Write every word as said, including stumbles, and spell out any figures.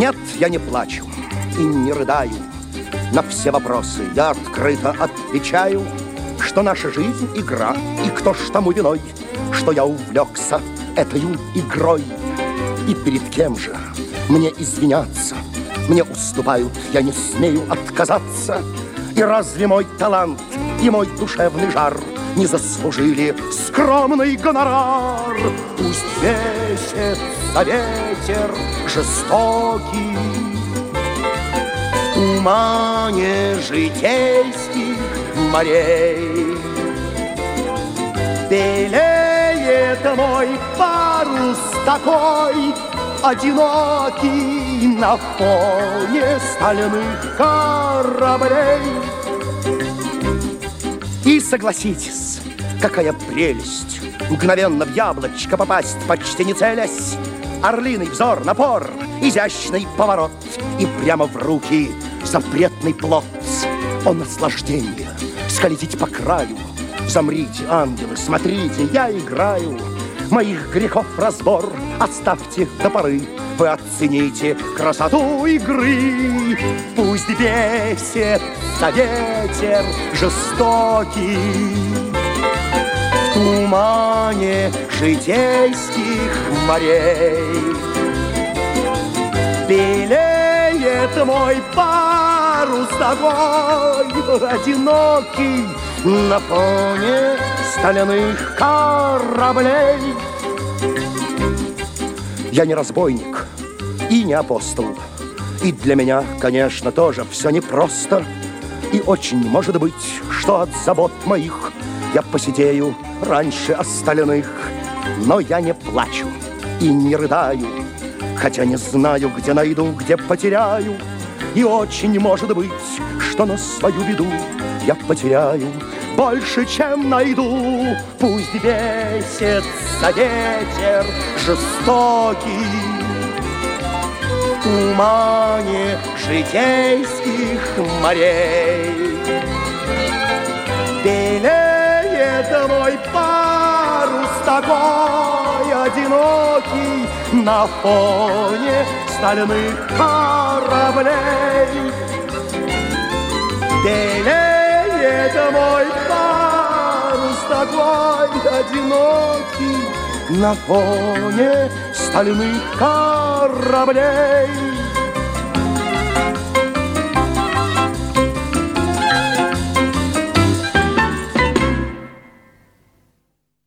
Нет, я не плачу и не рыдаю. На все вопросы я открыто отвечаю, что наша жизнь — игра, и кто ж тому виной, что я увлекся этою игрой. И перед кем же мне извиняться? Мне уступают, я не смею отказаться. И разве мой талант и мой душевный жар не заслужили скромный гонорар? Пусть бесится ветер жестокий в тумане житейских морей. Белеет мой парус такой одинокий на фоне стальных кораблей. И согласитесь, какая прелесть мгновенно в яблочко попасть, почти не целясь. Орлиный взор, напор, изящный поворот, и прямо в руки запретный плод. О, наслаждение, скользить по краю. Замрите, ангелы, смотрите, я играю. Моих грехов разбор оставьте до поры. Вы оцените красоту игры. Пусть бесится ветер жестокий в тумане житейских морей. Белеет мой парус такой одинокий на фоне стальных кораблей. Я не разбойник и не апостол, и для меня, конечно, тоже все непросто. И очень может быть, что от забот моих я посидею раньше остальных. Но я не плачу и не рыдаю, хотя не знаю, где найду, где потеряю. И очень может быть, что на свою беду я потеряю больше, чем найду. Пусть бесится ветер жестокий в тумане житейских морей. Белеет мой парус такой одинокий на фоне стальных кораблей. Белеет мой парус такой одинокий на фоне стальных кораблей.